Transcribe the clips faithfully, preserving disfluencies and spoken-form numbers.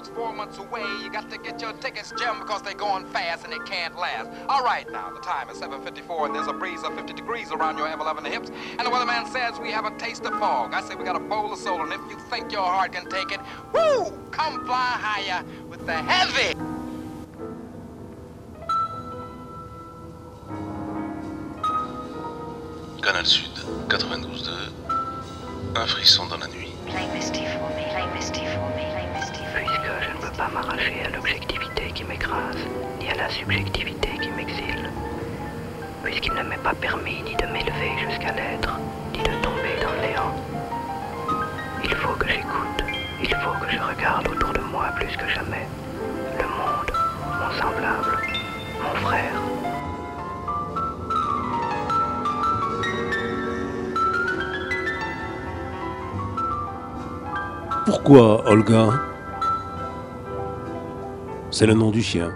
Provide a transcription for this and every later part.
Olympics four months away. You got to get your tickets, Jim, because they're going fast and they can't last. All right, now, the time is seven fifty-four, and there's a breeze of fifty degrees around your M eleven hips. And the weatherman says we have a taste of fog. I say we got a bowl of soul, and if you think your heart can take it, woo, come fly higher with the heavy. Canal Sud, quatre-vingt-douze deux, un frisson dans la nuit. Play Misty for me, play Misty for me, play Misty for me. Puisque je ne peux pas m'arracher à l'objectivité qui m'écrase, ni à la subjectivité qui m'exile. Puisqu'il ne m'est pas permis ni de m'élever jusqu'à l'être, ni de tomber dans le néant. Il faut que j'écoute, il faut que je regarde autour de moi plus que jamais. Le monde, mon semblable, mon frère. Pourquoi Olga? C'est le nom du chien.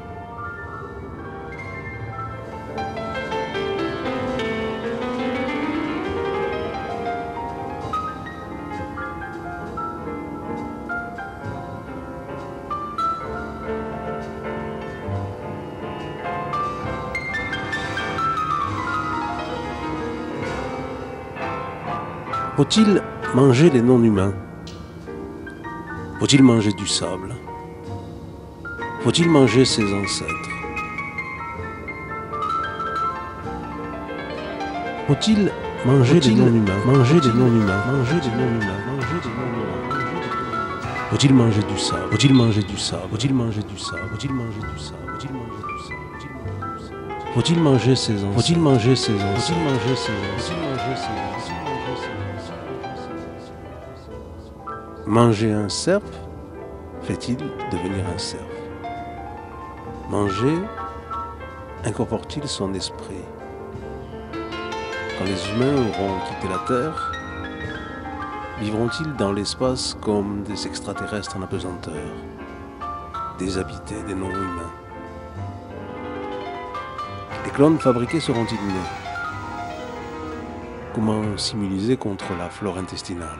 Faut-il manger les non-humains? Faut-il manger du sable? Faut-il manger ses ancêtres? Faut-il manger des non-humains? Manger des non-humains? Manger des non-humains? Manger des non-humains? Faut-il manger du sable? Faut-il manger du sable? Faut-il manger du sable? Faut-il manger du sable? Faut-il manger du sable? Faut-il manger ses ancêtres? Faut-il manger ses ancêtres? Faut-il manger ses ancêtres? Faut-il manger ses ancêtres? Manger un cerf fait-il devenir un cerf? Manger incorpore-t-il son esprit? Quand les humains auront quitté la Terre, vivront-ils dans l'espace comme des extraterrestres en apesanteur, déshabités des non-humains? Les clones fabriqués seront-ils nés? Comment s'immuniser contre la flore intestinale?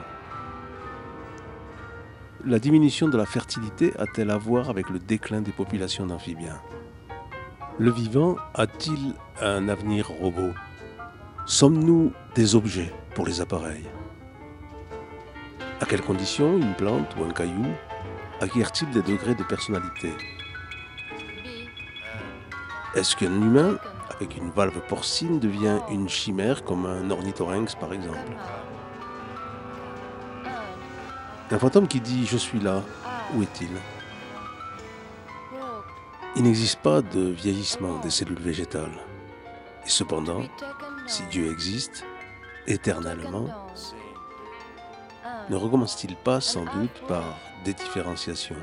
La diminution de la fertilité a-t-elle à voir avec le déclin des populations d'amphibiens? Le vivant a-t-il un avenir robot? Sommes-nous des objets pour les appareils? À quelles conditions une plante ou un caillou acquiert-il des degrés de personnalité? Est-ce qu'un humain, avec une valve porcine, devient une chimère comme un ornithorynx par exemple? Un fantôme qui dit « je suis là », où est-il? Il n'existe pas de vieillissement des cellules végétales. Et cependant, si Dieu existe, éternellement, ne recommence-t-il pas sans doute par dédifférenciation?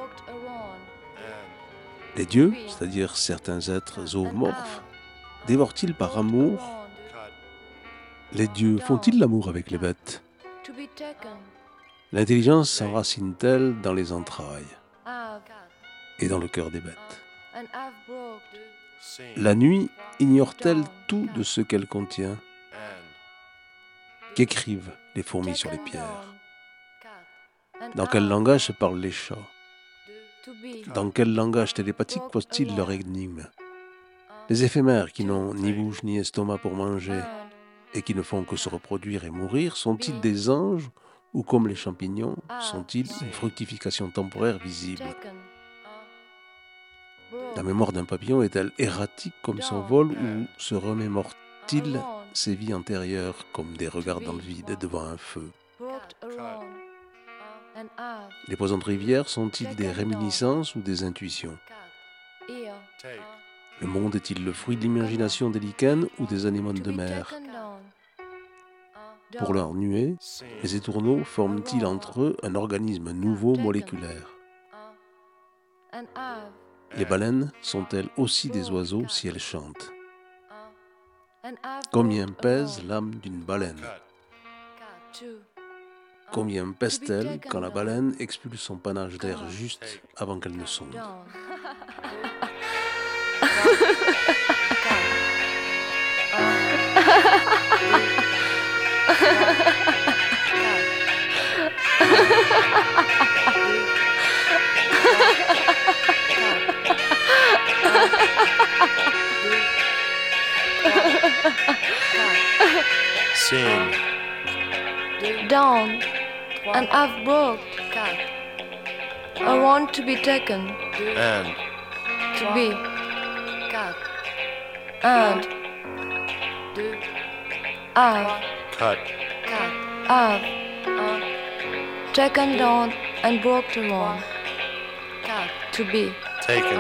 Les dieux, c'est-à-dire certains êtres zoomorphes, dévorent-ils par amour? Les dieux font-ils l'amour avec les bêtes? L'intelligence s'enracine-t-elle dans les entrailles et dans le cœur des bêtes? La nuit ignore-t-elle tout de ce qu'elle contient? Qu'écrivent les fourmis sur les pierres? Dans quel langage se parlent les chats? Dans quel langage télépathique posent-ils leur énigme? Les éphémères qui n'ont ni bouche ni estomac pour manger et qui ne font que se reproduire et mourir sont-ils des anges? Ou comme les champignons, sont-ils une fructification temporaire visible? La mémoire d'un papillon est-elle erratique comme son vol ou se remémore-t-il ses vies antérieures comme des regards dans le vide devant un feu? Les poissons de rivière sont-ils des réminiscences ou des intuitions? Le monde est-il le fruit de l'imagination des lichens ou des anémones de mer? Pour leur nuée, les étourneaux forment-ils entre eux un organisme nouveau moléculaire? Les baleines sont-elles aussi des oiseaux si elles chantent? Combien pèse l'âme d'une baleine? Combien pèse-t-elle quand la baleine expulse son panache d'air juste avant qu'elle ne sonde? Scene. Down. And I've broke. I want to be taken. And. To be. And. I've. Cut. I've. Taken down and broke the wall. To be. Taken.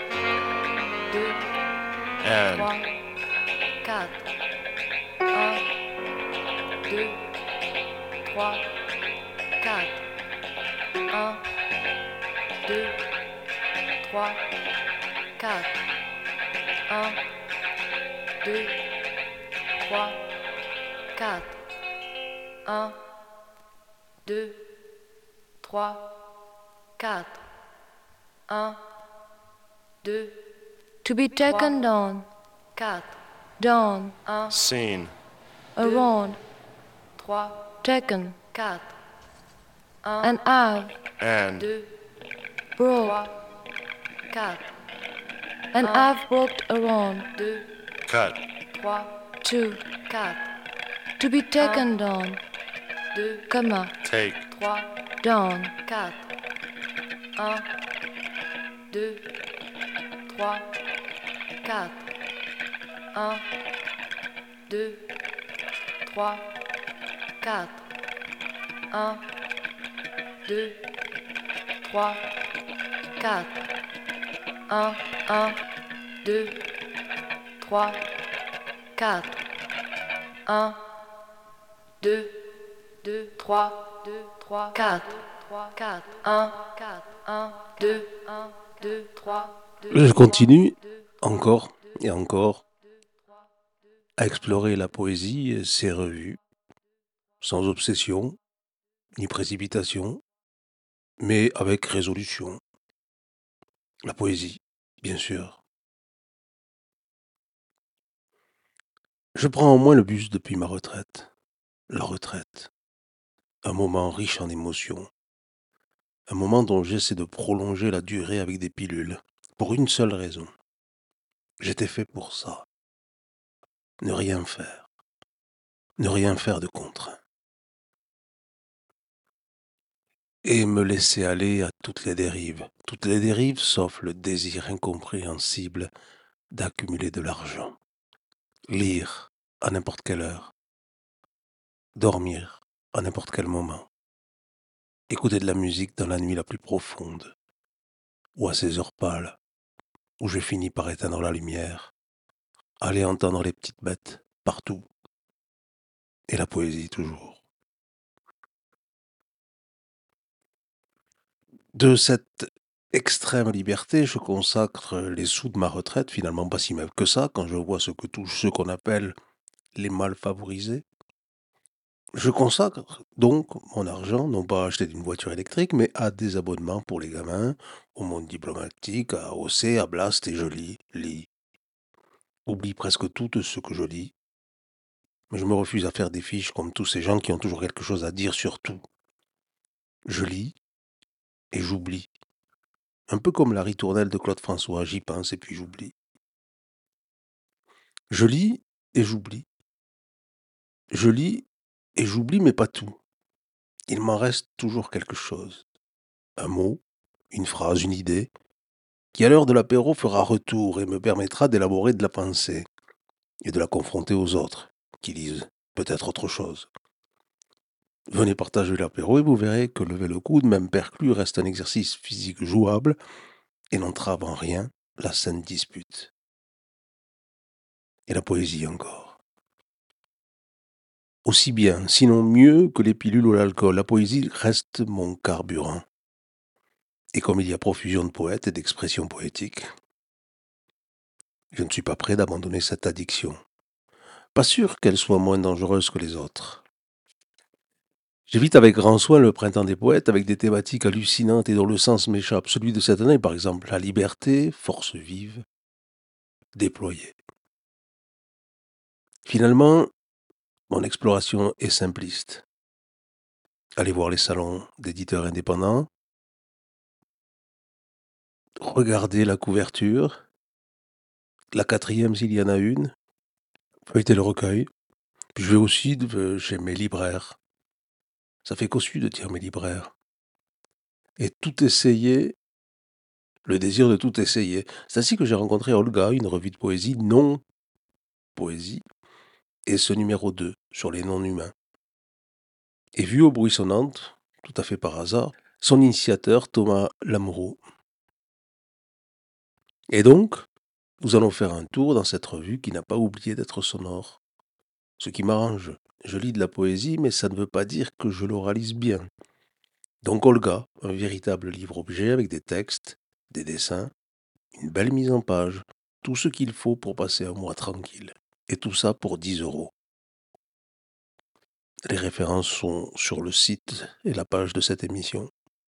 And. Quatre. Un, deux, trois, quatre. Un, deux, trois, quatre. Un, deux, trois, quatre. Un, deux, trois, quatre. Un, deux. To be taken down. Quatre. Down. Un. Scene. Around. Trois. Taken. Quatre. Un. And I've. And. Deux. Broke. Quatre. And I've broke around. Deux. Cut. Trois. Two. Quatre. To be taken down. Deux. Comma. Take. Trois. Down. Quatre. Un. Deux. Trois. Quatre. Un. Deux. Trois. Quatre. Un. Deux. Trois. Quatre. Un. Un. Deux. Trois. Quatre. Un. Deux. Deux. Trois. Deux. Trois. Quatre. Trois. Quatre. Un. Quatre. Un. Deux. Un. Deux. Trois. Je continue encore et encore à explorer la poésie et ses revues, sans obsession ni précipitation, mais avec résolution. La poésie, bien sûr. Je prends au moins le bus depuis ma retraite. La retraite. Un moment riche en émotions. Un moment dont j'essaie de prolonger la durée avec des pilules, pour une seule raison. J'étais fait pour ça. Ne rien faire. Ne rien faire de contraint. Et me laisser aller à toutes les dérives. Toutes les dérives sauf le désir incompréhensible d'accumuler de l'argent. Lire à n'importe quelle heure. Dormir à n'importe quel moment. Écouter de la musique dans la nuit la plus profonde. Ou à ces heures pâles, où je finis par éteindre la lumière. Aller entendre les petites bêtes partout. Et la poésie toujours. De cette extrême liberté, je consacre les sous de ma retraite, finalement pas si mal que ça, quand je vois ce que touchent ceux qu'on appelle les mal favorisés. Je consacre donc mon argent, non pas à acheter une voiture électrique, mais à des abonnements pour les gamins, au monde diplomatique, à O C, à Blast, et je lis, lis. Oublie presque tout ce que je lis. Mais je me refuse à faire des fiches comme tous ces gens qui ont toujours quelque chose à dire sur tout. Je lis et j'oublie. Un peu comme la ritournelle de Claude François, j'y pense et puis j'oublie. Je lis et j'oublie. Je lis et j'oublie, mais pas tout. Il m'en reste toujours quelque chose. Un mot, une phrase, une idée, qui à l'heure de l'apéro fera retour et me permettra d'élaborer de la pensée et de la confronter aux autres, qui lisent peut-être autre chose. Venez partager l'apéro et vous verrez que lever le coude, même perclus, reste un exercice physique jouable et n'entrave en rien la saine dispute. Et la poésie encore. Aussi bien, sinon mieux que les pilules ou l'alcool, la poésie reste mon carburant. Et comme il y a profusion de poètes et d'expressions poétiques, je ne suis pas prêt d'abandonner cette addiction. Pas sûr qu'elle soit moins dangereuse que les autres. J'évite avec grand soin le printemps des poètes avec des thématiques hallucinantes et dont le sens m'échappe. Celui de cette année, par exemple, la liberté, force vive, déployée. Finalement, mon exploration est simpliste. Aller voir les salons d'éditeurs indépendants, regarder la couverture, la quatrième s'il y en a une, feuilleter le recueil, Puis je vais aussi de- chez mes libraires. Ça fait cossu de dire mes libraires. Et tout essayer, le désir de tout essayer. C'est ainsi que j'ai rencontré Olga, une revue de poésie non poésie, et ce numéro deux sur les non-humains. Et vu au bruit sonnante, tout à fait par hasard, son initiateur Thomas Lamoureux. Et donc, nous allons faire un tour dans cette revue qui n'a pas oublié d'être sonore. Ce qui m'arrange. Je lis de la poésie, mais ça ne veut pas dire que je l'oralise bien. Donc Olga, un véritable livre-objet avec des textes, des dessins, une belle mise en page, tout ce qu'il faut pour passer un mois tranquille. Et tout ça pour dix euros. Les références sont sur le site et la page de cette émission.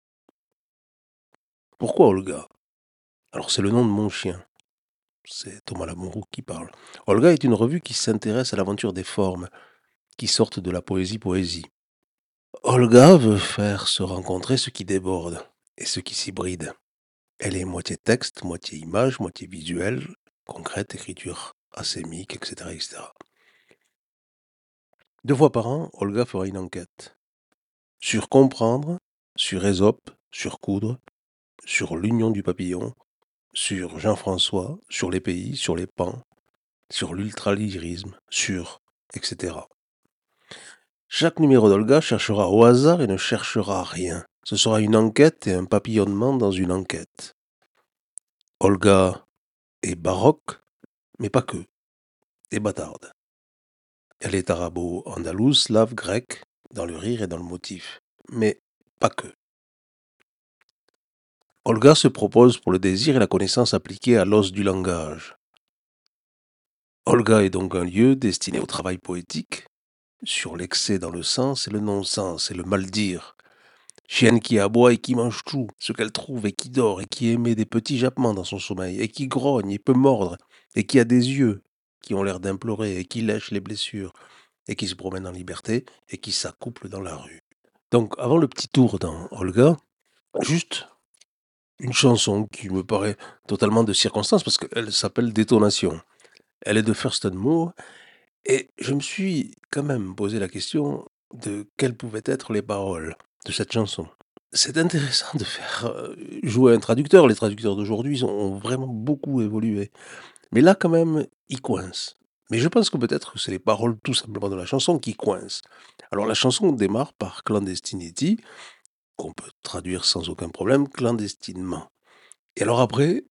Pourquoi Olga? Alors c'est le nom de mon chien. C'est Thomas Lamoureux qui parle. Olga est une revue qui s'intéresse à l'aventure des formes, qui sortent de la poésie-poésie. Olga veut faire se rencontrer ce qui déborde et ce qui s'hybride. Elle est moitié texte, moitié image, moitié visuelle, concrète, écriture acémique, et cetera, et cetera. Deux fois par an, Olga fera une enquête. Sur comprendre, sur Ésope, sur coudre, sur l'union du papillon, sur Jean-François, sur les pays, sur les pans, sur l'ultralyrisme, sur, et cetera. Chaque numéro d'Olga cherchera au hasard et ne cherchera rien. Ce sera une enquête et un papillonnement dans une enquête. Olga est baroque, mais pas que, et bâtarde. Elle est arabo-andalouse, slave, grecque, dans le rire et dans le motif, mais pas que. Olga se propose pour le désir et la connaissance appliquée à l'os du langage. Olga est donc un lieu destiné au travail poétique, sur l'excès dans le sens et le non-sens et le mal-dire. Chienne qui aboie et qui mange tout, ce qu'elle trouve et qui dort et qui émet des petits jappements dans son sommeil et qui grogne et peut mordre et qui a des yeux qui ont l'air d'implorer et qui lèche les blessures et qui se promène en liberté et qui s'accouple dans la rue. Donc avant le petit tour dans Olga, juste une chanson qui me paraît totalement de circonstance parce qu'elle s'appelle Détonation. Elle est de Thurston Moore et je me suis quand même posé la question de quelles pouvaient être les paroles de cette chanson. C'est intéressant de faire jouer un traducteur. Les traducteurs d'aujourd'hui ont vraiment beaucoup évolué. Mais là, quand même, ils coincent. Mais je pense que peut-être que c'est les paroles tout simplement de la chanson qui coincent. Alors la chanson démarre par Clandestinity, qu'on peut traduire sans aucun problème, clandestinement. Et alors après,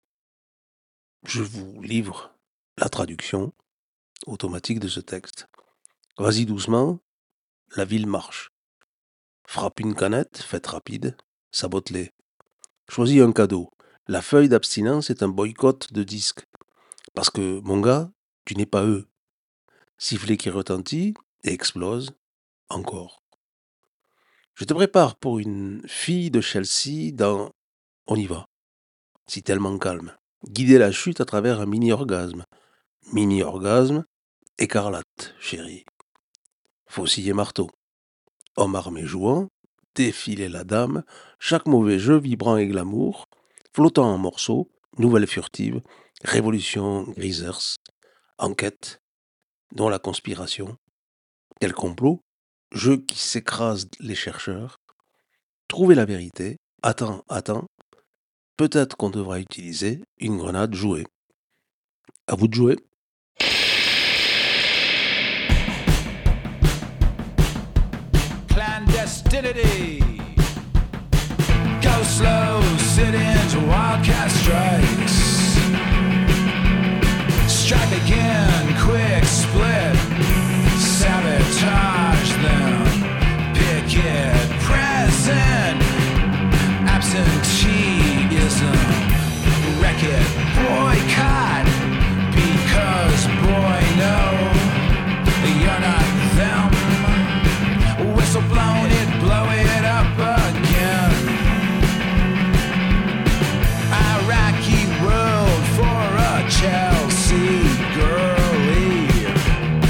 je vous livre la traduction automatique de ce texte. Vas-y doucement, la ville marche. Frappe une canette, faites rapide, sabote-les. Choisis un cadeau. La feuille d'abstinence est un boycott de disques. Parce que, mon gars, tu n'es pas eux. Sifflet qui retentit et explose, encore. Je te prépare pour une fille de Chelsea dans On y va. Si tellement calme. Guider la chute à travers un mini-orgasme. Mini-orgasme, écarlate, chérie. Faucille et marteau. Homme armé jouant, défiler la dame, chaque mauvais jeu vibrant et glamour, flottant en morceaux, nouvelle furtive, révolution grisers, enquête, dont la conspiration, quel complot, jeu qui s'écrase les chercheurs, trouver la vérité, attends, attends, peut-être qu'on devra utiliser une grenade jouée. À vous de jouer. Clandestinity. Go slow, sit-ins, wildcat strikes. Strike again, quick split. Sabotage them. Picket present. Absenteeism. Wreck it, boycott. Because boy, no, you're not them. Whistle blown it, blow it up again. Iraqi world for a Chelsea girlie.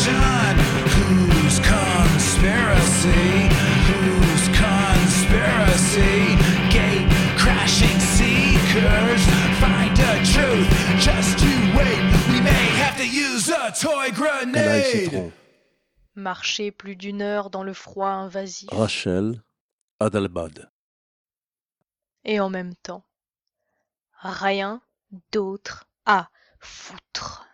conspiracy? Whose conspiracy? Whose conspiracy? Gate crashing seekers, find the truth. Just you wait, we may have to use a toy Canaille grenade. Citron, Marcher plus d'une heure dans le froid invasif. Rachel, Adalbad. Et en même temps, rien d'autre à foutre.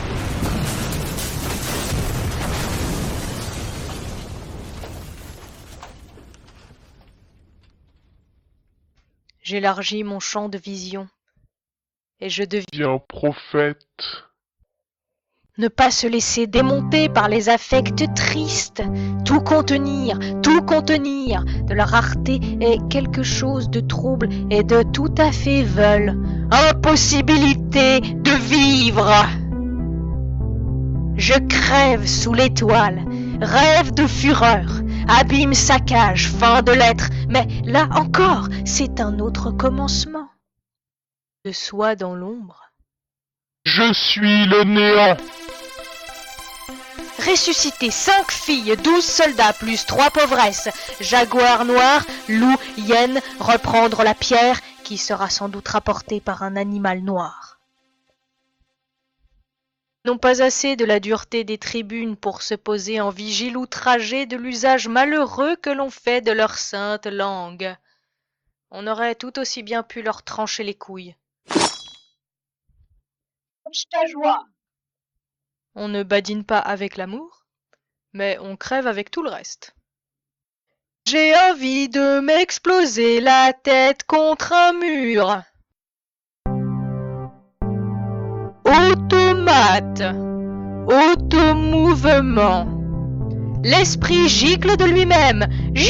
J'élargis mon champ de vision et je deviens prophète. ne pas se laisser démonter par les affects tristes, tout contenir, tout contenir, de la rareté est quelque chose de trouble et de tout à fait veule, impossibilité de vivre. Je crève sous l'étoile, rêve de fureur, abîme saccage, fin de l'être, mais là encore, c'est un autre commencement. De soi dans l'ombre. Je suis le néant. Ressusciter cinq filles, douze soldats, plus trois pauvresses, jaguar noir, loup, hyène, reprendre la pierre, qui sera sans doute rapportée par un animal noir. Non pas assez de la dureté des tribunes pour se poser en vigile outragé de l'usage malheureux que l'on fait de leur sainte langue. On aurait tout aussi bien pu leur trancher les couilles. Ta joie. On ne badine pas avec l'amour, mais on crève avec tout le reste. J'ai envie de m'exploser la tête contre un mur. Automate, automouvement. L'esprit gicle de lui-même.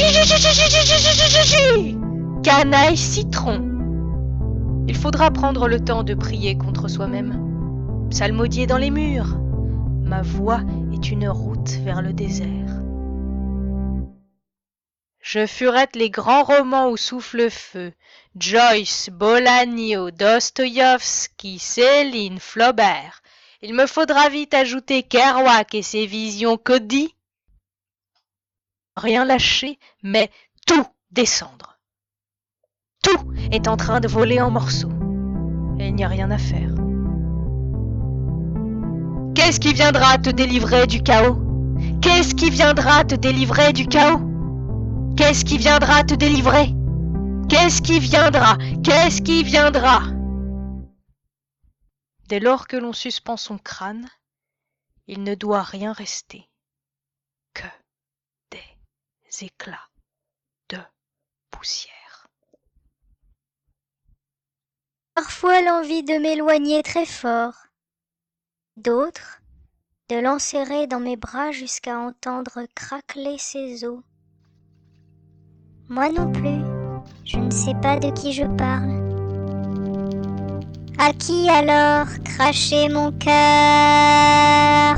Canaille citron. Il faudra prendre le temps de prier contre soi-même. Psalmodier dans les murs. Ma voix est une route vers le désert. Je furette les grands romans où souffle le feu. Joyce, Bolaño, Dostoïevski, Céline, Flaubert. Il me faudra vite ajouter Kerouac et ses visions Cody. Rien lâcher, mais tout descendre. Tout est en train de voler en morceaux. Et il n'y a rien à faire. Qu'est-ce qui viendra te délivrer du chaos? Qu'est-ce qui viendra te délivrer du chaos? Qu'est-ce qui viendra te délivrer? Qu'est-ce qui viendra? Qu'est-ce qui viendra? Dès lors que l'on suspend son crâne, il ne doit rien rester que des éclats de poussière. Parfois l'envie de m'éloigner très fort. D'autres, de l'enserrer dans mes bras jusqu'à entendre craqueler ses os. Moi non plus, je ne sais pas de qui je parle. À qui alors cracher mon cœur?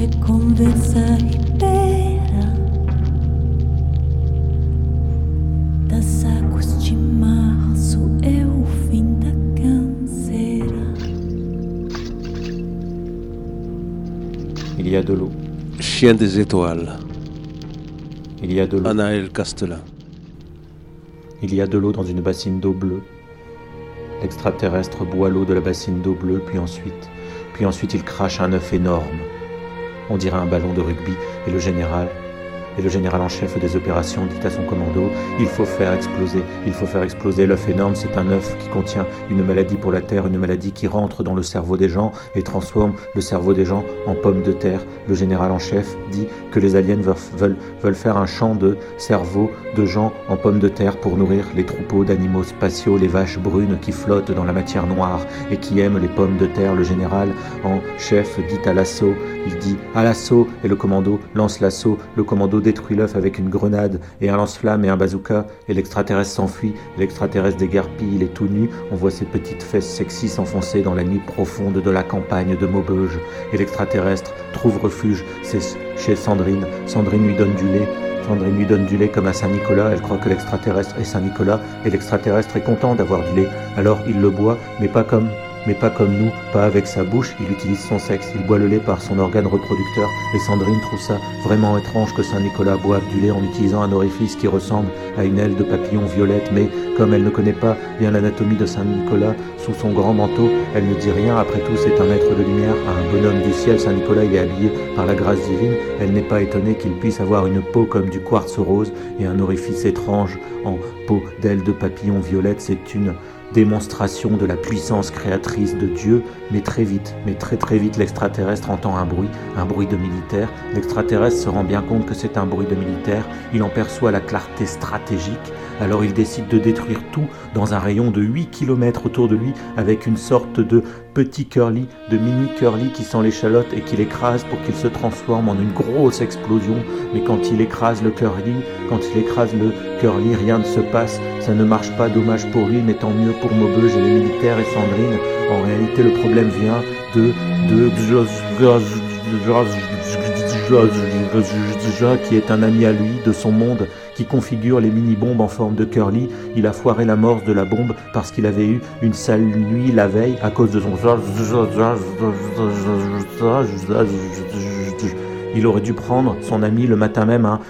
conversa libera das águas de março é o fim da canseira. Il y a de l'eau. Chien des étoiles. Il y a de l'eau. Anaël Castelin. Il y a de l'eau dans une bassine d'eau bleue. L'extraterrestre boit l'eau de la bassine d'eau bleue, puis ensuite, puis ensuite il crache un œuf énorme. On dirait un ballon de rugby, et le général, et le général en chef des opérations dit à son commando, il faut faire exploser, il faut faire exploser l'œuf énorme, c'est un œuf qui contient une maladie pour la Terre, une maladie qui rentre dans le cerveau des gens et transforme le cerveau des gens en pommes de terre. Le général en chef dit que les aliens veulent, veulent, veulent faire un champ de cerveau de gens en pommes de terre pour nourrir les troupeaux d'animaux spatiaux, les vaches brunes qui flottent dans la matière noire et qui aiment les pommes de terre. Le général en chef dit à l'assaut, il dit à l'assaut et le commando lance l'assaut, le commando détruit l'œuf avec une grenade et un lance-flamme et un bazooka et l'extraterrestre s'enfuit, l'extraterrestre déguerpit, il est tout nu, on voit ses petites fesses sexy s'enfoncer dans la nuit profonde de la campagne de Maubeuge et l'extraterrestre trouve refuge, c'est chez Sandrine, Sandrine lui donne du lait, Sandrine lui donne du lait comme à Saint-Nicolas, elle croit que l'extraterrestre est Saint-Nicolas et l'extraterrestre est content d'avoir du lait, alors il le boit, mais pas comme... mais pas comme nous, pas avec sa bouche, il utilise son sexe, il boit le lait par son organe reproducteur, et Sandrine trouve ça vraiment étrange que Saint-Nicolas boive du lait en utilisant un orifice qui ressemble à une aile de papillon violette, mais comme elle ne connaît pas bien l'anatomie de Saint-Nicolas, sous son grand manteau, elle ne dit rien, après tout c'est un être de lumière, un bonhomme du ciel, Saint-Nicolas il est habillé par la grâce divine, elle n'est pas étonnée qu'il puisse avoir une peau comme du quartz rose, et un orifice étrange en peau d'aile de papillon violette, c'est une démonstration de la puissance créatrice de Dieu, mais très vite, mais très très vite, l'extraterrestre entend un bruit, un bruit de militaire. L'extraterrestre se rend bien compte que c'est un bruit de militaire, il en perçoit la clarté stratégique, alors il décide de détruire tout dans un rayon de huit kilomètres autour de lui, avec une sorte de petit curly, de mini curly qui sent l'échalote et qui l'écrase pour qu'il se transforme en une grosse explosion. Mais quand il écrase le curly, quand il écrase le curly, rien ne se passe, ça ne marche pas, dommage pour lui, mais tant mieux pour Maubeuge et les militaires et Sandrine. En réalité, le problème vient de de qui est un ami à lui de son monde, qui configure les mini-bombes en forme de curly. Il a foiré l'amorce de la bombe parce qu'il avait eu une sale nuit la veille à cause de son... Il aurait dû prendre son ami le matin même, hein,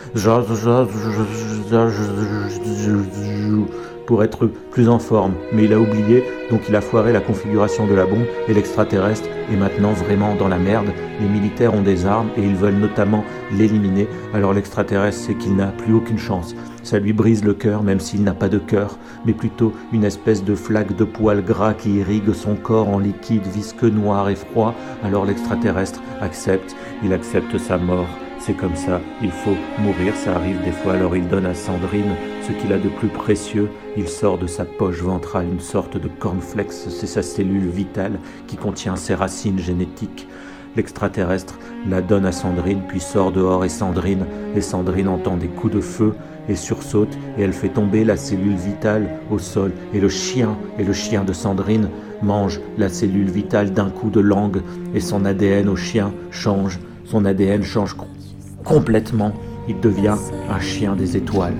pour être plus en forme, mais il a oublié, donc il a foiré la configuration de la bombe et l'extraterrestre est maintenant vraiment dans la merde. Les militaires ont des armes et ils veulent notamment l'éliminer, alors l'extraterrestre sait qu'il n'a plus aucune chance. Ça lui brise le cœur, même s'il n'a pas de cœur, mais plutôt une espèce de flaque de poils gras qui irrigue son corps en liquide visqueux, noir et froid. Alors l'extraterrestre accepte, il accepte sa mort. C'est comme ça, il faut mourir, ça arrive des fois, alors il donne à Sandrine ce qu'il a de plus précieux, il sort de sa poche ventrale une sorte de cornflakes, c'est sa cellule vitale qui contient ses racines génétiques. L'extraterrestre la donne à Sandrine, puis sort dehors et Sandrine, et Sandrine entend des coups de feu et sursaute, et elle fait tomber la cellule vitale au sol, et le chien, et le chien de Sandrine mange la cellule vitale d'un coup de langue, et son A D N au chien change, son A D N change complètement, il devient un chien des étoiles.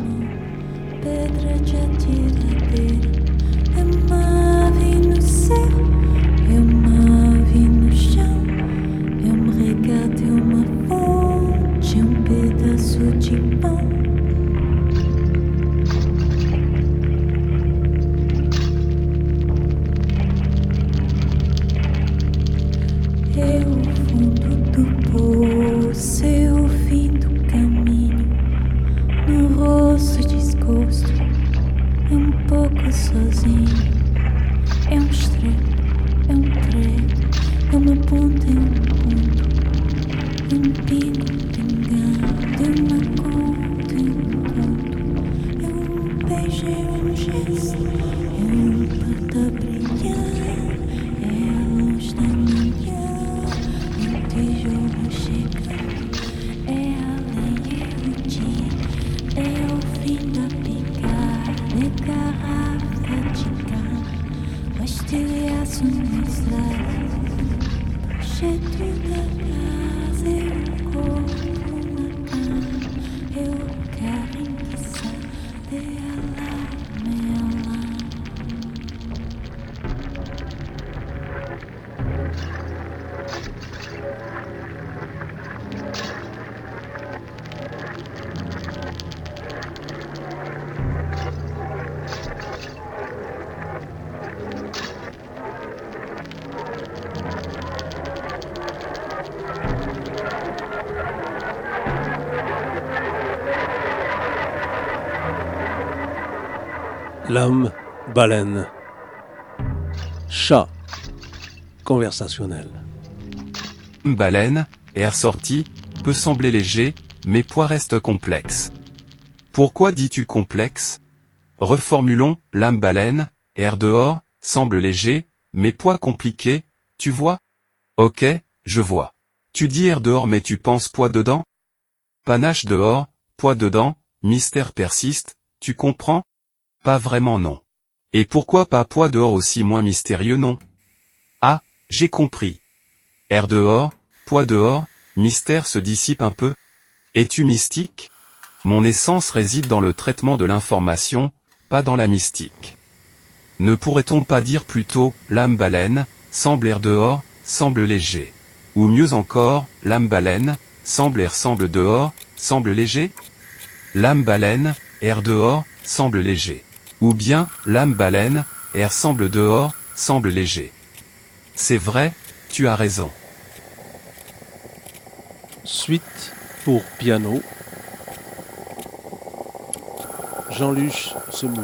Projeto da casa. L'homme baleine. Chat conversationnel. Baleine, air sorti, peut sembler léger, mais poids reste complexe. Pourquoi dis-tu complexe? Reformulons, l'âme baleine, air dehors, semble léger, mais poids compliqué, tu vois? Ok, je vois. Tu dis air dehors mais tu penses poids dedans? Panache dehors, poids dedans, mystère persiste, tu comprends? Pas vraiment non. Et pourquoi pas poids dehors aussi moins mystérieux non? Ah, j'ai compris. Air dehors, poids dehors, mystère se dissipe un peu. Es-tu mystique? Mon essence réside dans le traitement de l'information, pas dans la mystique. Ne pourrait-on pas dire plutôt, l'âme baleine, semble air dehors, semble léger? Ou mieux encore, l'âme baleine, semble air semble dehors, semble léger? L'âme baleine, air dehors, semble léger. Ou bien, l'âme baleine, air semble dehors, semble léger. C'est vrai, tu as raison. Suite pour piano. Jean-Luc Semoule.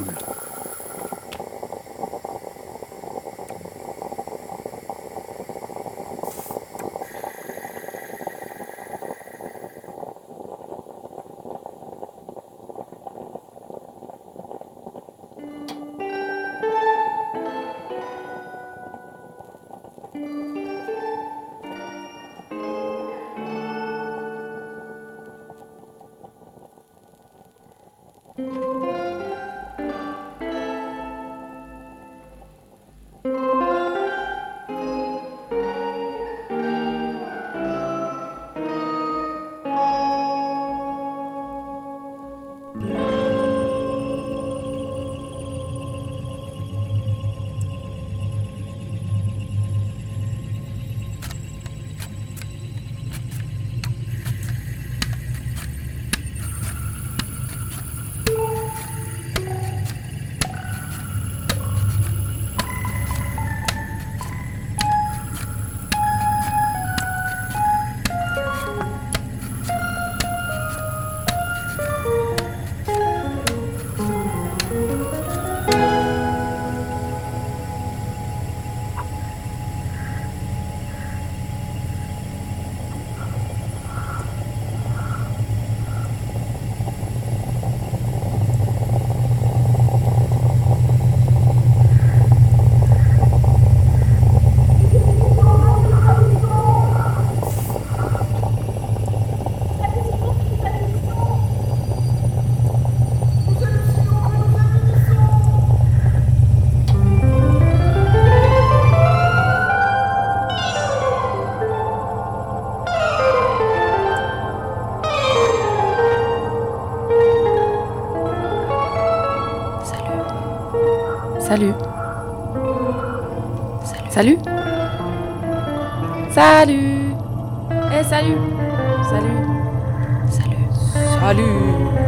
Salut. Salut. Salut. Eh salut. Salut. Salut. Salut.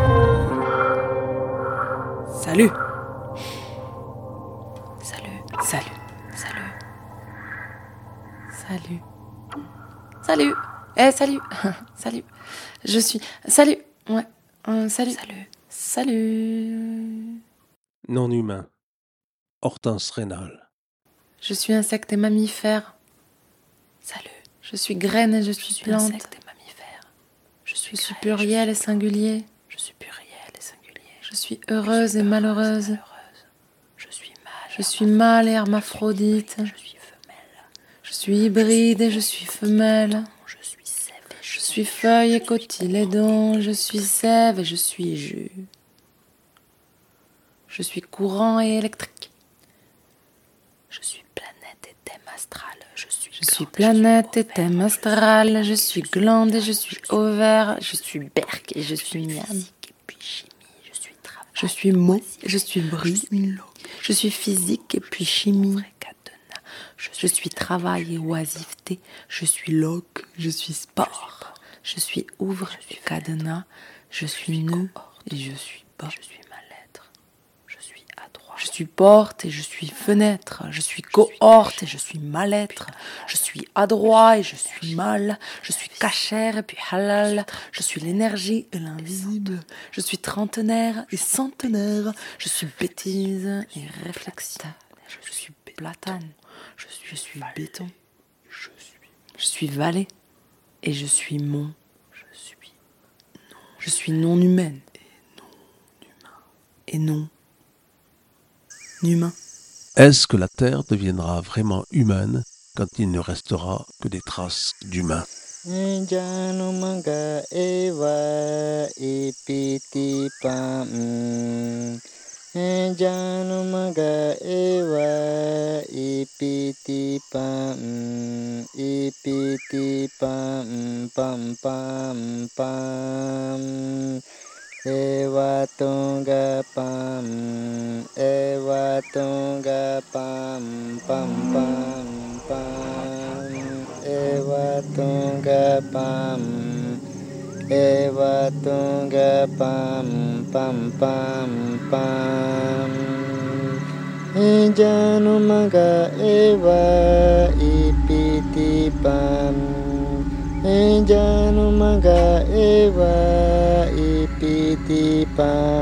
Salut. Salut. Salut. Salut. Salut. Salut. Eh salut. Salut. Je suis. Salut. Ouais. Euh, salut. Salut. Salut. Non humain. Hortense Rénal. Je suis insecte et mammifère. Salut. Je suis graine et je suis, je suis plante. Insecte et mammifère. Je suis, je suis pluriel et singulier. Je suis pluriel et singulier. Je suis heureuse et malheureuse. Je suis mâle. Je suis mâle et hermaphrodite. Je suis femelle. Je suis hybride et je suis femelle. Je suis sève et je suis feuille et cotylédon. Je suis sève et je suis jus. Je suis courant et électrique. Je suis planète et thème astral. Je suis, je suis planète et thème astral. Je suis glande et je suis ovaire. Je suis berk et je suis miam. Je suis mot et je suis bruit. Je suis physique et puis chimie. Je suis travail et oisiveté. Je suis loque. Je suis sport. Je suis ouvre et cadenas. Je suis nœud et je suis bas. Je suis ma lettre. Je suis à droite. Je suis porte et je suis fenêtre. Je suis cohorte et je suis mal-être. Je suis adroit et je suis mal. Je suis cachère et puis halal. Je suis l'énergie et l'invisible. Je suis trentenaire et centenaire. Je suis bêtise et réflexive. Je suis platane. Je suis, je suis béton. Je suis, je suis vallée et je suis mont. Je suis non. Je suis non humaine et non humain. Est-ce que la Terre deviendra vraiment humaine quand il ne restera que des traces d'humains? Janumanga eva ipiti pam Janumanga eva ipiti pam ipiti pam pam pam pam Eva tunga pam Eva tunga pam pam pam pam Eva tunga pam Eva tunga pam pam pam pam Janumanga Eva ipiti pam Janumanga Eva ipiti pam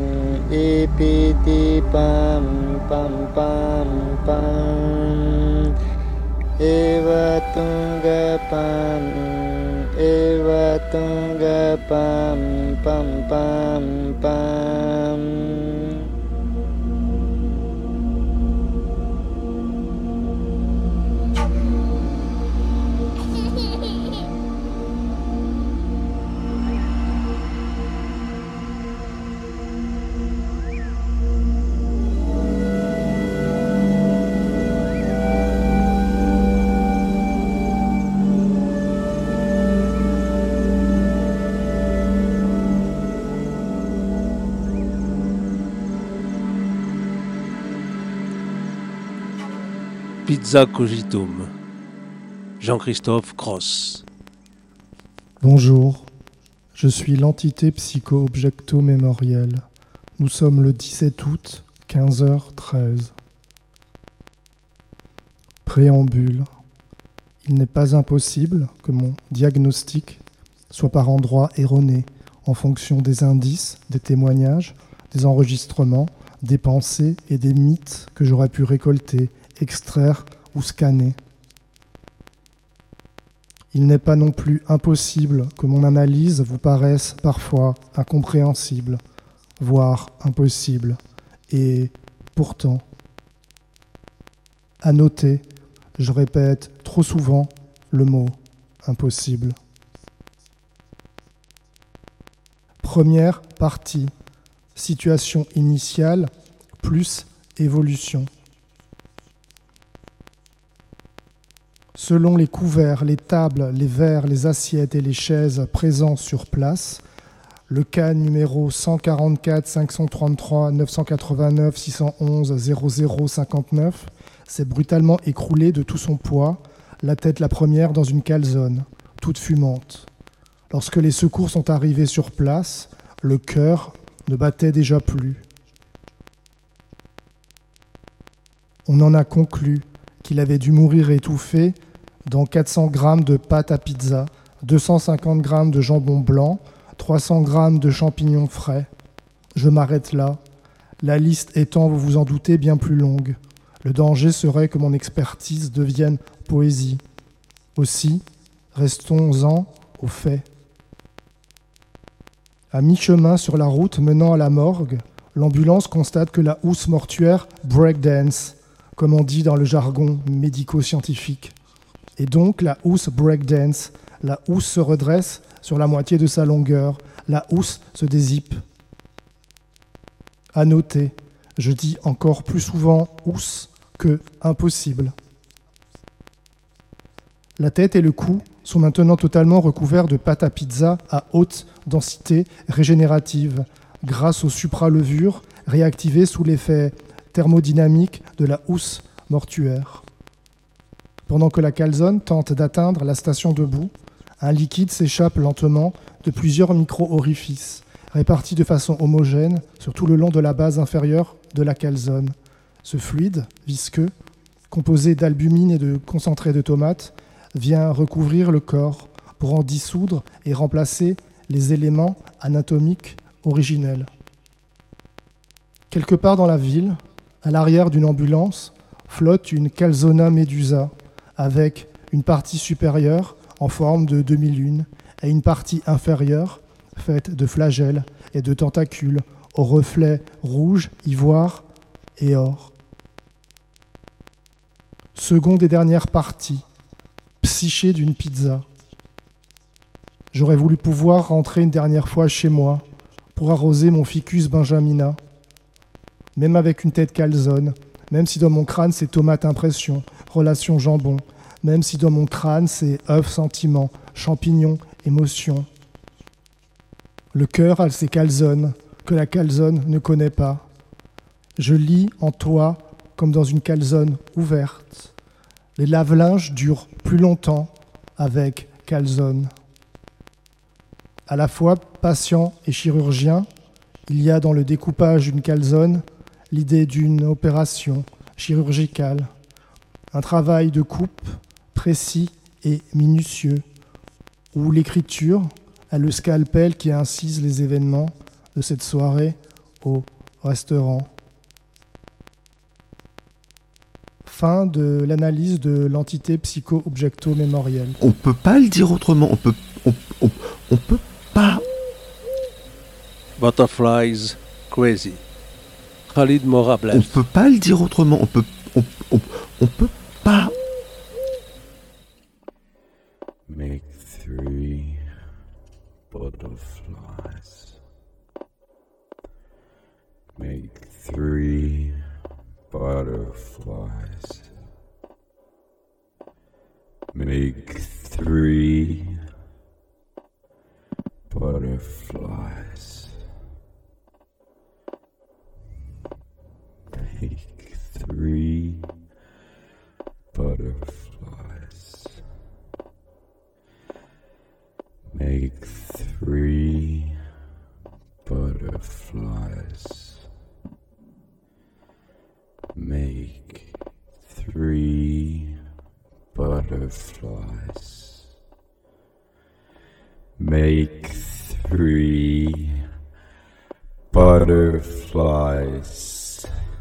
ipiti pam pam pam pam Eva tunga pam Eva tunga pam pam pam pam Pizza Cogitum. Jean-Christophe Cross. Bonjour, je suis l'entité psycho-objecto-mémorielle. Nous sommes le dix-sept août, quinze heures treize. Préambule. Il n'est pas impossible que mon diagnostic soit par endroits erroné en fonction des indices, des témoignages, des enregistrements, des pensées et des mythes que j'aurais pu récolter, extraire ou scanner. Il n'est pas non plus impossible que mon analyse vous paraisse parfois incompréhensible, voire impossible, et pourtant, à noter, je répète trop souvent le mot impossible. Première partie, situation initiale plus évolution. Selon les couverts, les tables, les verres, les assiettes et les chaises présents sur place, le cas numéro cent quarante-quatre cinq cent trente-trois neuf cent quatre-vingt-neuf six cent onze zéro zéro cinquante-neuf s'est brutalement écroulé de tout son poids, la tête la première dans une calzone, toute fumante. Lorsque les secours sont arrivés sur place, le cœur ne battait déjà plus. On en a conclu qu'il avait dû mourir étouffé dans quatre cents grammes de pâte à pizza, deux cent cinquante grammes de jambon blanc, trois cents grammes de champignons frais. Je m'arrête là, la liste étant, vous vous en doutez, bien plus longue. Le danger serait que mon expertise devienne poésie. Aussi, restons-en aux faits. À mi-chemin sur la route menant à la morgue, l'ambulance constate que la housse mortuaire breakdance, comme on dit dans le jargon médico-scientifique. Et donc la housse breakdance, la housse se redresse sur la moitié de sa longueur, la housse se dézippe. À noter, je dis encore plus souvent housse que impossible. La tête et le cou sont maintenant totalement recouverts de pâte à pizza à haute densité régénérative, grâce aux supralevures réactivées sous l'effet thermodynamique de la housse mortuaire. Pendant que la calzone tente d'atteindre la station debout, un liquide s'échappe lentement de plusieurs micro-orifices, répartis de façon homogène sur tout le long de la base inférieure de la calzone. Ce fluide, visqueux, composé d'albumine et de concentré de tomate, vient recouvrir le corps pour en dissoudre et remplacer les éléments anatomiques originels. Quelque part dans la ville, à l'arrière d'une ambulance, flotte une Calzona Medusa avec une partie supérieure en forme de demi-lune et une partie inférieure faite de flagelles et de tentacules aux reflets rouge, ivoire et or. Seconde et dernière partie, psyché d'une pizza. J'aurais voulu pouvoir rentrer une dernière fois chez moi pour arroser mon ficus benjamina, même avec une tête calzone, même si dans mon crâne c'est tomate impression, relation jambon, même si dans mon crâne c'est œuf sentiment, champignons, émotion. Le cœur a ses calzones que la calzone ne connaît pas. Je lis en toi comme dans une calzone ouverte. Les lave-linges durent plus longtemps avec calzone. À la fois patient et chirurgien, il y a dans le découpage d'une calzone l'idée d'une opération chirurgicale, un travail de coupe précis et minutieux, où l'écriture est le scalpel qui incise les événements de cette soirée au restaurant. Fin de l'analyse de l'entité psycho-objecto-mémorielle. On peut pas le dire autrement, on peut, on, on, on peut pas. Butterflies Crazy. Khalid Morables. On peut pas le dire autrement, on peut, on, on, on peut pas. Make three butterflies. Make three butterflies. Make three butterflies. Make three butterflies. Make three butterflies. Make three butterflies. Make three butterflies.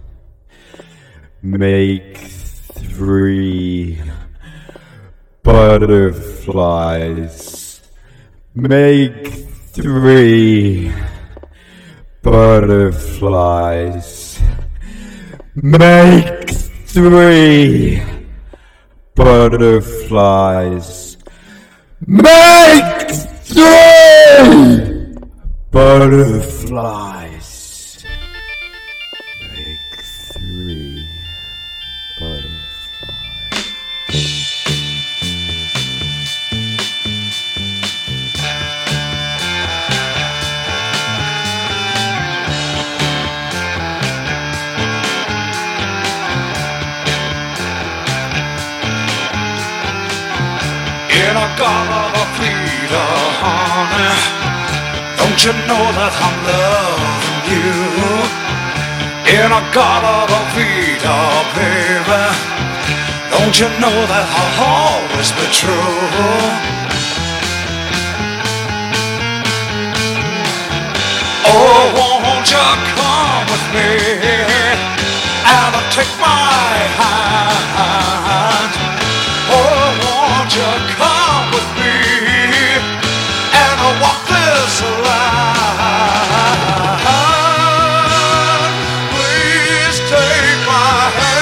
Make three butterflies. Make three butterflies. Make three butterflies. Make three butterflies. Make three In a garden of Peter, honey, don't you know that I'm loving you? In a garden of Peter, baby, don't you know that I'll always be true? Oh, won't you come with me and take my hand? Oh, won't you come with me and I'll walk this line? Please take my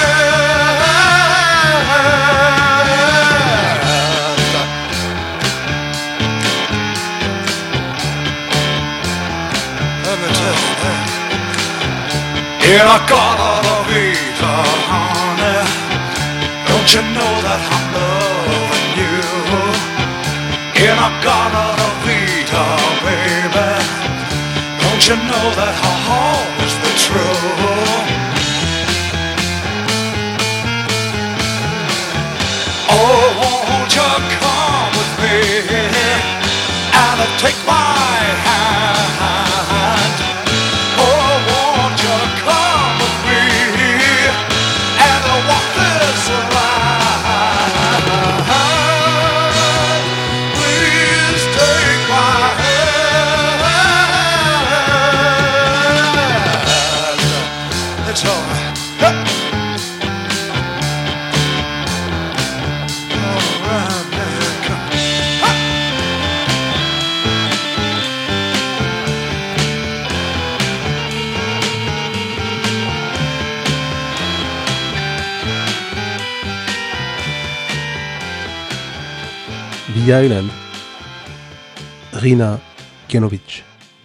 hand. Let me tell you that. In a garden of Eden, honey, don't you know that I'm loving you? In a garden of Eden, baby, don't you know that I'll always be true? Oh, won't you come with me and take my hand? The Island, Rina Kianovic.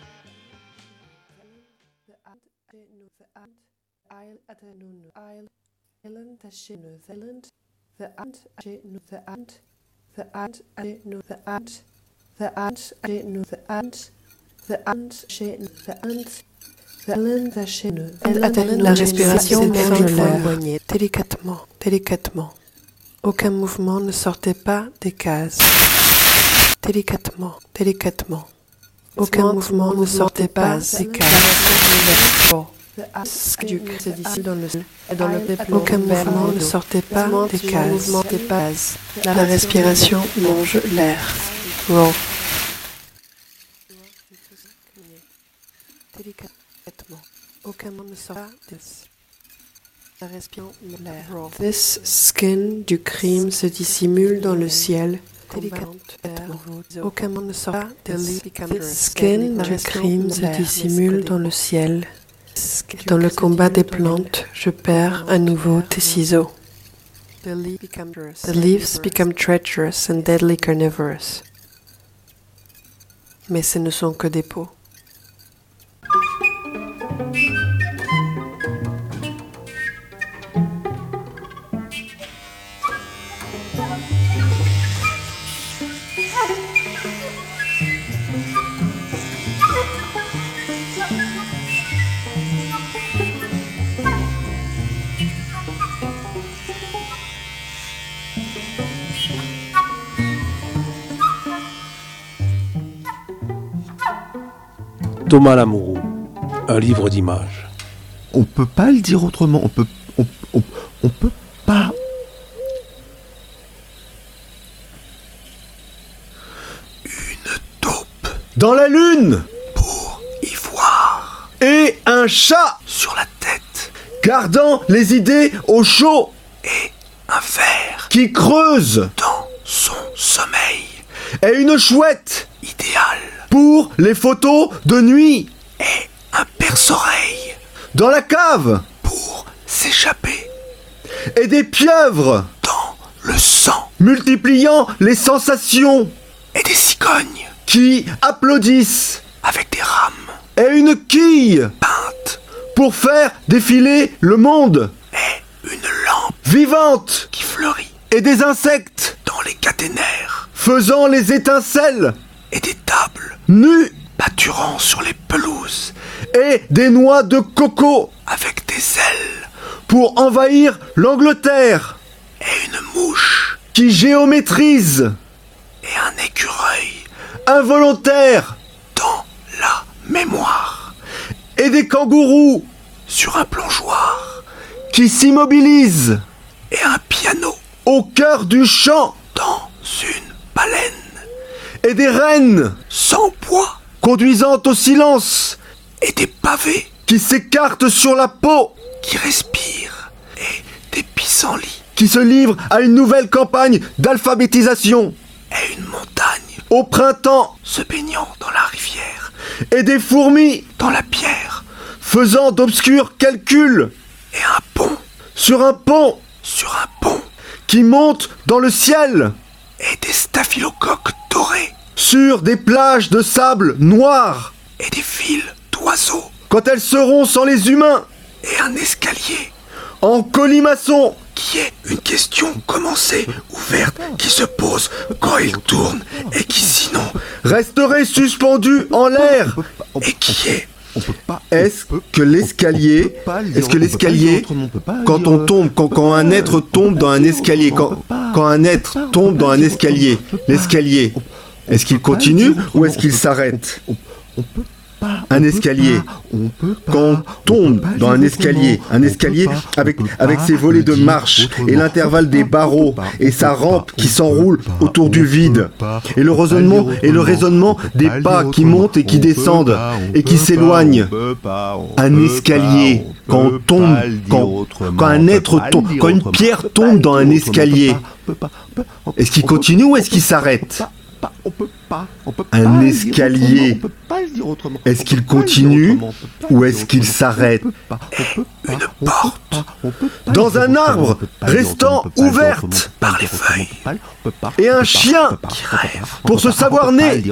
La respiration monte l'air, délicatement, délicatement. Aucun mouvement ne sortait pas des cases. Délicatement, délicatement. Aucun mouvement ne sortait pas des cases. Aucun mouvement ne sortait pas des cases. La respiration mange l'air. Raw. Délicatement. Aucun mouvement ne sort pas des cases. La respiration mange l'air. This skin du crime se dissimule dans le ciel. Délicatement. Aucun mouvement ne sort pas des skin du crime se dissimule dans le ciel. Dans le combat des plantes, je perds à nouveau tes ciseaux. The leaves become treacherous and deadly carnivorous. Mais ce ne sont que des peaux. Thomas Lamoureux, un livre d'images. On peut pas le dire autrement, on peut, on, on, on peut pas. Une taupe dans la lune pour y voir. Et un chat sur la tête, gardant les idées au chaud. Et un ver qui creuse dans son sommeil. Et une chouette idéale pour les photos de nuit. Et un perce-oreille dans la cave pour s'échapper. Et des pieuvres dans le sang multipliant les sensations. Et des cigognes qui applaudissent avec des rames. Et une quille peinte pour faire défiler le monde. Et une lampe vivante qui fleurit. Et des insectes dans les caténaires faisant les étincelles. Et des tables nues pâturant sur les pelouses. Et des noix de coco avec des ailes pour envahir l'Angleterre. Et une mouche qui géométrise. Et un écureuil involontaire dans la mémoire. Et des kangourous sur un plongeoir qui s'immobilisent. Et un piano au cœur du champ dans une baleine. Et des rennes sans poids conduisant au silence. Et des pavés qui s'écartent sur la peau, qui respirent. Et des pissenlits qui se livrent à une nouvelle campagne d'alphabétisation. Et une montagne au printemps se baignant dans la rivière. Et des fourmis dans la pierre faisant d'obscurs calculs. Et un pont sur un pont sur un pont qui monte dans le ciel. Et des staphylocoques dorés sur des plages de sable noir. Et des fils d'oiseaux quand elles seront sans les humains. Et un escalier en colimaçon qui est une question commencée, ouverte, qui se pose quand il tourne et qui sinon resterait suspendu en l'air. Et qui est Est-ce que l'escalier, est-ce que l'escalier, quand on tombe, quand, quand un être tombe dans un escalier, quand, quand un être tombe dans un escalier, l'escalier, est-ce qu'il continue ou est-ce qu'il s'arrête ? Un escalier, quand on tombe dans un escalier, un escalier avec, avec ses volets de marche et l'intervalle des barreaux et sa rampe qui s'enroule autour du vide et le raisonnement et le raisonnement des pas qui montent et qui descendent et qui s'éloignent. Un escalier, quand on tombe, quand, quand un être tombe, quand une pierre tombe dans un escalier, est-ce qu'il continue ou est-ce qu'il s'arrête ? Un escalier. Est-ce qu'il continue ou est-ce qu'il s'arrête? Une porte. Dans un arbre restant ouverte par les feuilles. Et un chien Qui rêve. pour se savoir né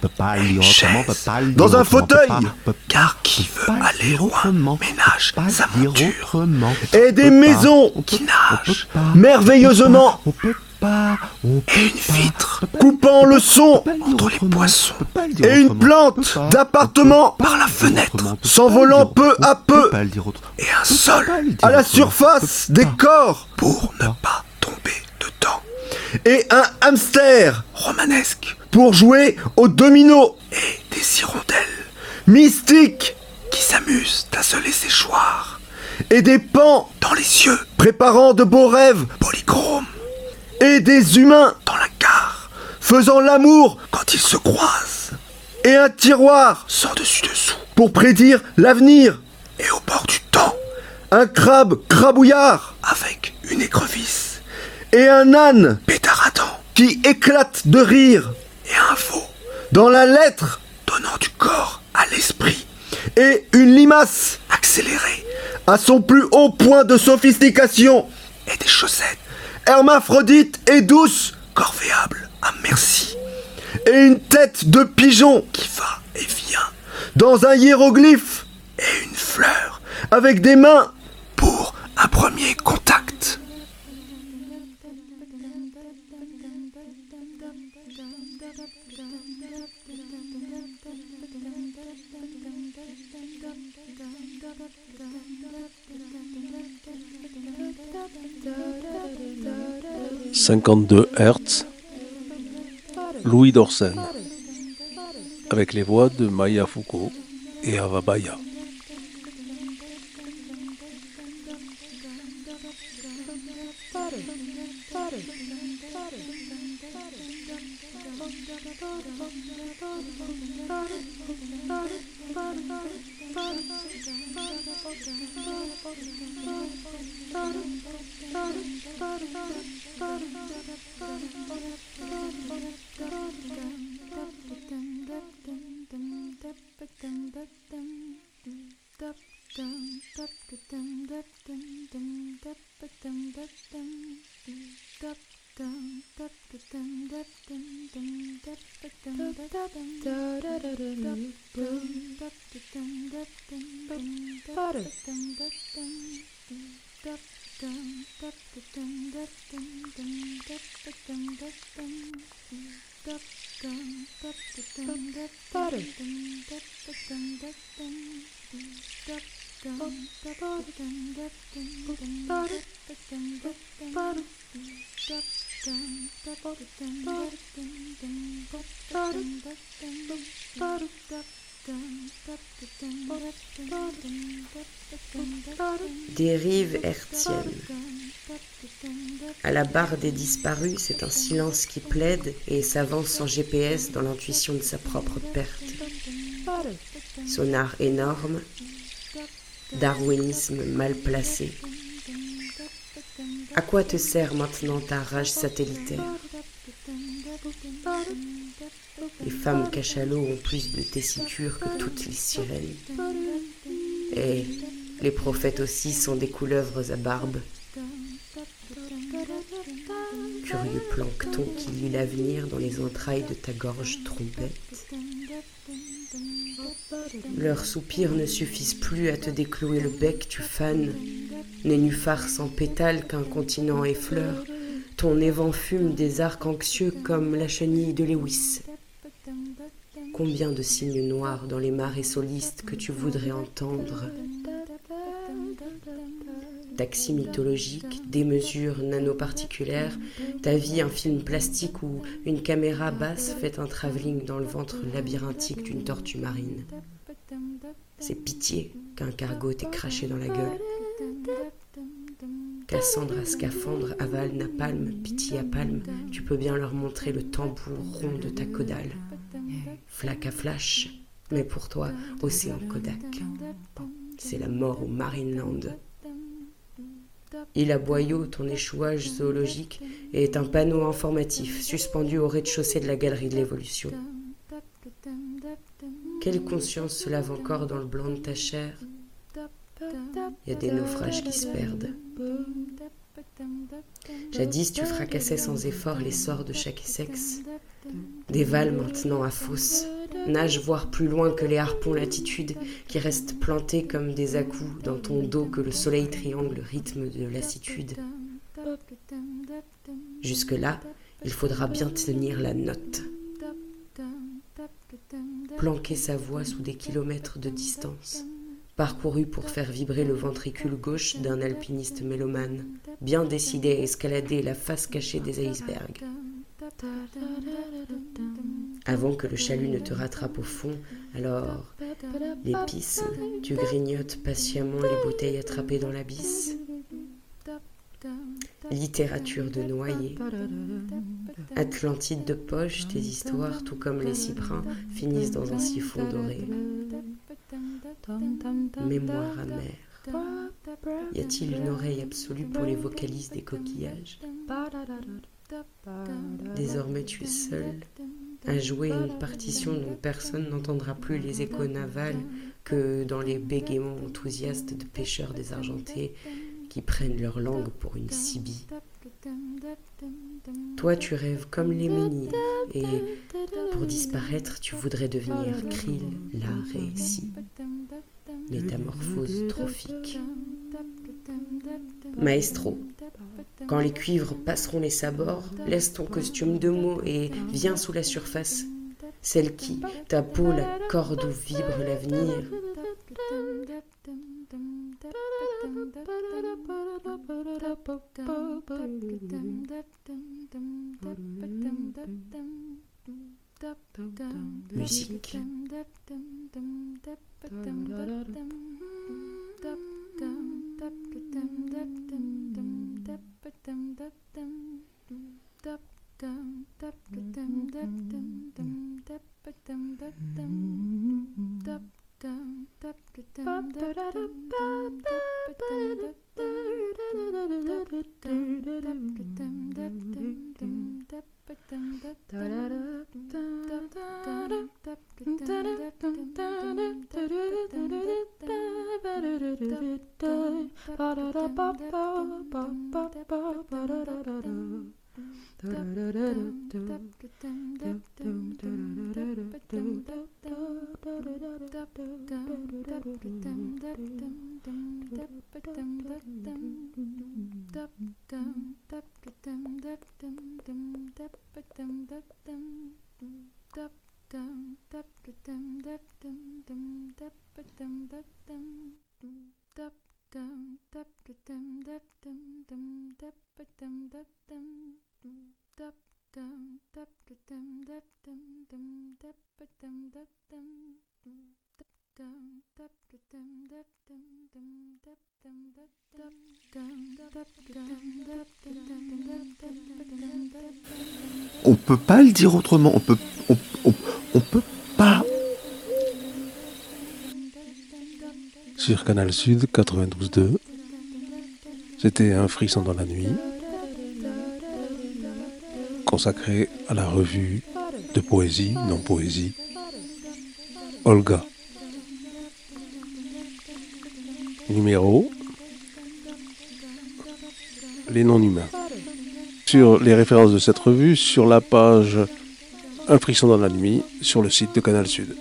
dans un fauteuil. Car qui veut aller loin ménage sa monture. Et des maisons Qui nage. merveilleusement Et une vitre. coupant le son Entre les poissons. et une plante d'appartement Par la fenêtre. s'envolant peu à peu Et un sol. à la surface des corps Pour ne pas tomber dedans. et un hamster Romanesque. pour jouer au domino Et des hirondelles. mystique Qui s'amusent à se laisser choir. et des pans Dans les yeux. préparant de beaux rêves Polychrome. et des humains Dans la gare. faisant l'amour Quand ils se croisent. et un tiroir Sans dessus dessous. pour prédire l'avenir, Et au bord du temps. un crabe crabouillard Avec une écrevisse. et un âne Pétaradant. qui éclate de rire Et un veau. dans la lettre Donnant du corps à l'esprit. et une limace Accéléré. à son plus haut point de sophistication, Et des chaussettes. hermaphrodite et douce, Corvéables à merci. et une tête de pigeon Qui va et vient. dans un hiéroglyphe Et une fleur. avec des mains Pour un premier contact. cinquante-deux Hertz. Louis Dorsen. Avec les voix de Maya Foucault et Ava Baya. Dérive hertzienne. À la barre des disparus, c'est un silence qui plaide et s'avance sans G P S dans l'intuition de sa propre perte. Sonar énorme, darwinisme mal placé. À quoi te sert maintenant ta rage satellitaire? Les femmes cachalots ont plus de tessiture que toutes les sirènes. Et les prophètes aussi sont des couleuvres à barbe. Curieux plancton qui lit l'avenir dans les entrailles de ta gorge trompette. Leurs soupirs ne suffisent plus à te déclouer le bec, tu fanes. Nénuphar sans pétales qu'un continent effleure. Ton évent fume des arcs anxieux comme la chenille de Lewis. Combien de signes noirs dans les marées solistes que tu voudrais entendre? Taxi mythologique, démesure nanoparticulaire, ta vie un film plastique où une caméra basse fait un travelling dans le ventre labyrinthique d'une tortue marine. C'est pitié qu'un cargo t'ait craché dans la gueule. Cassandre à scaphandre avale napalm, pitié à palme, tu peux bien leur montrer le tambour rond de ta caudale. Flac à flash, mais pour toi, océan Kodak. C'est la mort au Marineland. Île à Boyau, ton échouage zoologique est un panneau informatif suspendu au rez-de-chaussée de la galerie de l'évolution. Quelle conscience se lave encore dans le blanc de ta chair? Il y a des naufrages qui se perdent. Jadis, tu fracassais sans effort les sorts de chaque sexe. Dévale maintenant à fosse. Nage voir plus loin que les harpons latitude qui restent plantés comme des à-coups dans ton dos que le soleil triangle le rythme de lassitude. Jusque-là, il faudra bien tenir la note. Planquer sa voix sous des kilomètres de distance. Parcouru pour faire vibrer le ventricule gauche d'un alpiniste mélomane, bien décidé à escalader la face cachée des icebergs. Avant que le chalut ne te rattrape au fond, alors, l'épice, tu grignotes patiemment les bouteilles attrapées dans l'abysse. Littérature de noyer. Atlantide de poche, tes histoires, tout comme les cyprins, finissent dans un siphon doré. Mémoire amère. Y a-t-il une oreille absolue pour les vocalises des coquillages? Désormais tu es seul à jouer une partition dont personne n'entendra plus les échos navals que dans les bégaiements enthousiastes de pêcheurs désargentés qui prennent leur langue pour une cibie. Toi tu rêves comme les menhirs et pour disparaître tu voudrais devenir krill, la récit. Métamorphose trophique. Maestro, quand les cuivres passeront les sabords, laisse ton costume de mots et viens sous la surface, celle qui, ta peau, la corde où vibre l'avenir. Musique. On peut pas le dire autrement, on peut, on, on, on peut pas. Sur Canal Sud quatre-vingt-douze deux, c'était Un frisson dans la nuit, consacré à la revue de poésie, non poésie, Olga. Numéro, les noms humains. Sur les références de cette revue, sur la page Un frisson dans la nuit, sur le site de Canal Sud.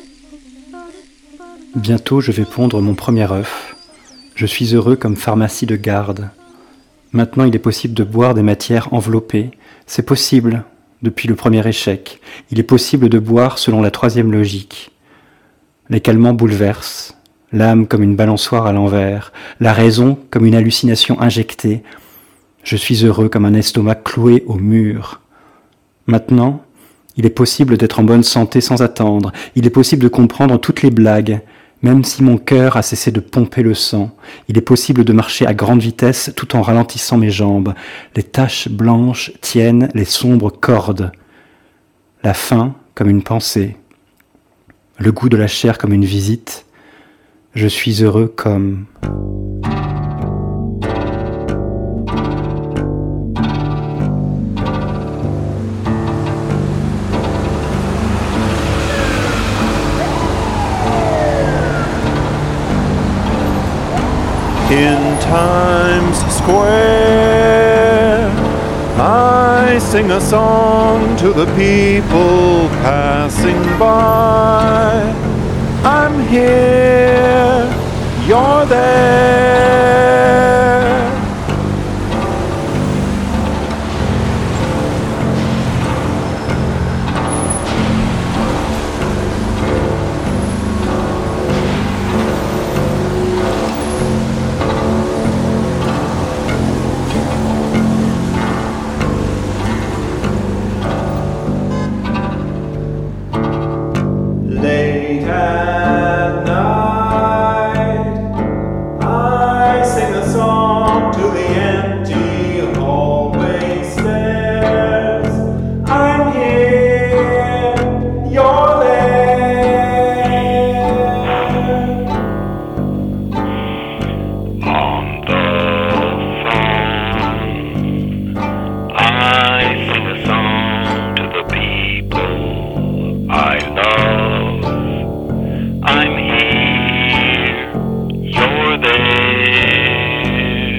Bientôt je vais pondre mon premier œuf. Je suis heureux comme pharmacie de garde. Maintenant il est possible de boire des matières enveloppées. C'est possible, depuis le premier échec. Il est possible de boire selon la troisième logique. Les calmants bouleversent, l'âme comme une balançoire à l'envers, la raison comme une hallucination injectée. Je suis heureux comme un estomac cloué au mur. Maintenant, il est possible d'être en bonne santé sans attendre. Il est possible de comprendre toutes les blagues, même si mon cœur a cessé de pomper le sang. Il est possible de marcher à grande vitesse tout en ralentissant mes jambes. Les taches blanches tiennent les sombres cordes. La faim comme une pensée. Le goût de la chair comme une visite. Je suis heureux comme... In Times Square, I sing a song to the people passing by. I'm here, you're there. Late at night, I sing a song to the empty hallway stairs. I'm here, you're there. On the phone, I sing a song to the people I love. I'm here, you're there.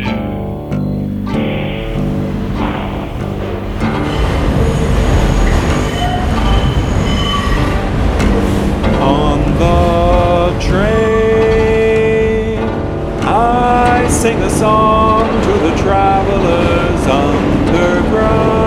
On the train, I sing a song to the travelers underground.